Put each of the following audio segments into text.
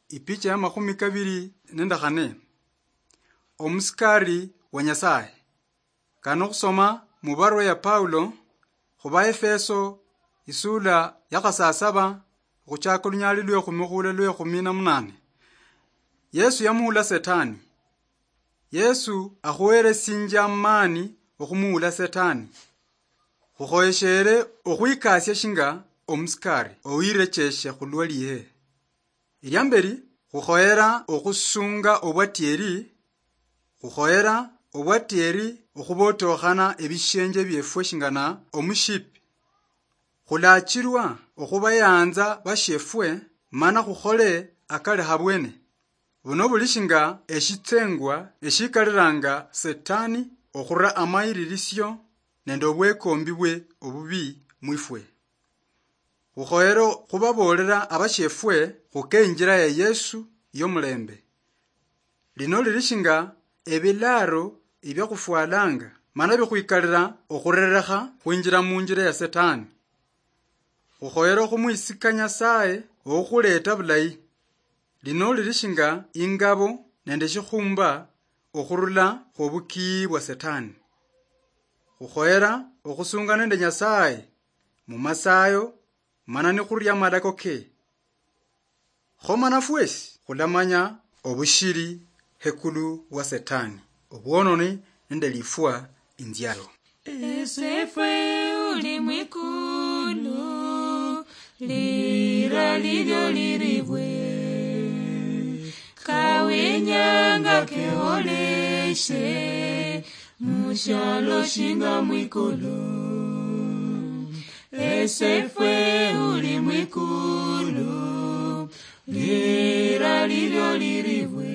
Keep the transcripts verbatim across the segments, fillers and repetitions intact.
ipicha ya makumi kabiri nenda khane omusikari wa Nyasaye. Kano kusoma mubarua ya Paulo khuba Efeso isula ya khasasaba khuchaka lunyali lwe khumukhule lwe khumi na munane. Yesu yamuula Setani. Yesu akhuwere sinja amani okhumuula Setani. Khukhoyeshere okhwikasya shinga omusikari owireceshe khulwaliye. Ilyamberi khukhoyera okhusunga obwatieri, khukhoyera obwatieri okhubotokhana ebishenje byefwe shingana omushipi. Khulachirwa okhubayanza bashefwe mana khukhole akale habwene. Buno bulishinga eshitsengwa eshikaliranga Setani okhura amairirisyo nende obwekombi bwe obubi mwifwe. Khukhoyero khubabolera abashefwe khukenjira ya Yesu yomulembe. Lino lilishinga ebilaro ibya khufwalanga mana bikhuikalira okhurerekha khwinjira munjira ya Setani. Khukhoyero khumwisika Nyasaye okhuleta bulayi. Lino lilishinga ingabo nende shikhumba okhurula khobuki bwa Setani. Khukhoyera okhusunga nende Nyasaye mumasayo mana ni khurya malako ke. Khomana fwesi khulamanya obushiri hekulu wa Setani. Obwononi nende lifua inzyalo. Esefwe uli mwikulu lira lilyo liribwe kawenyanga keoleshe mushalo shinga mwikulu. Esefwe uli mwikulu lira lilyo liribwe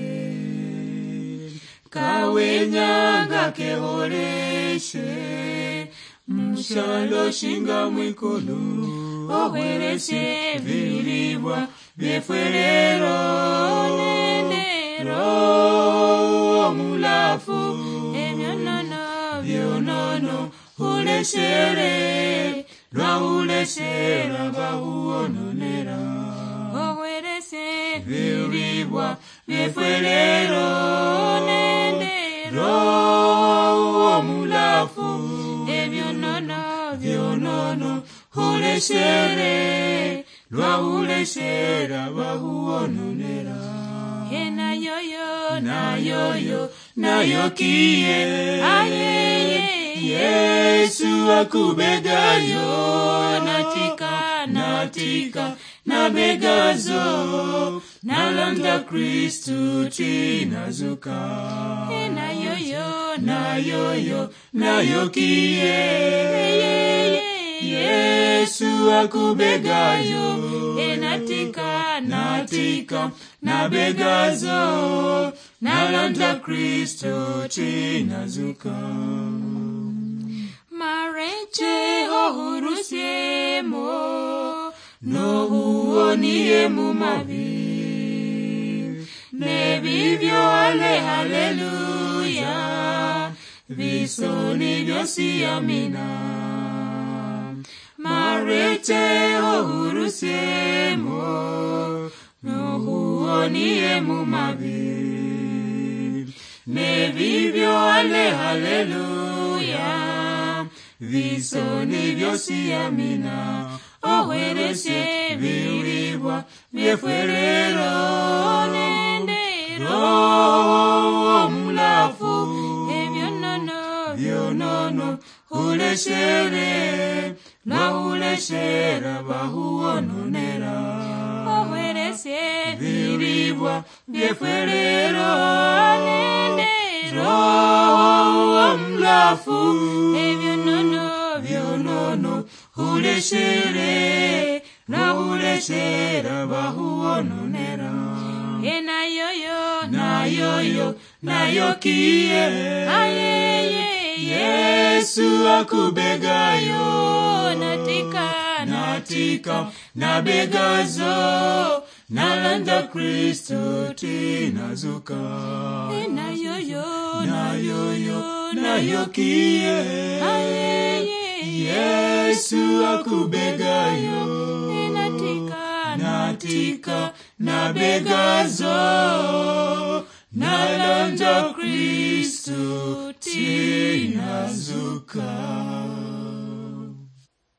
kawenyanga keoleshe mushalo shinga mwikulu. Owereshe vilibwa byefwerero nendero mulafu ebyonono byonono uleshere lwa uleshera bahuononera. Owereshe vilibwa byefwerero nendero mulafu ebyonono byonono uleshere lwa uleshera bahuononera. Hena yoyo na yoyo na yokiye ayeye Yesu akubegayo natika natika na begazo nalanda Kristu chinazuka. Hena yoyo na yoyo na yokiye Yesu akubegayo enatika natika na begazo nalanda Kristo chinazuka. Mareche ohurusiemo no huonie mumavi nebivyo ale haleluya visoni vyosi amina. Mareche ohurusiemo no huonie mumavi nevivyo ale haleluya visoni vyosi amina. Owereshe vilibwa byefwerero nendero mulafu ebyonono byonono uleshere na uleshera bahuononera. Owereshe vilibwa byefwerero nendero mulafu ebyonono byonono uleshere na uleshera bahuononera. Ena yoyo na yoyo na yokiye ayeye Yesu akubegayo natika natika na begazo nalanda Kristu chinazuka. Ena yoyo na yoyo na yokiye ayeye Yesu akubegayo natika natika nabegazo nalonda Kristu tinazuka.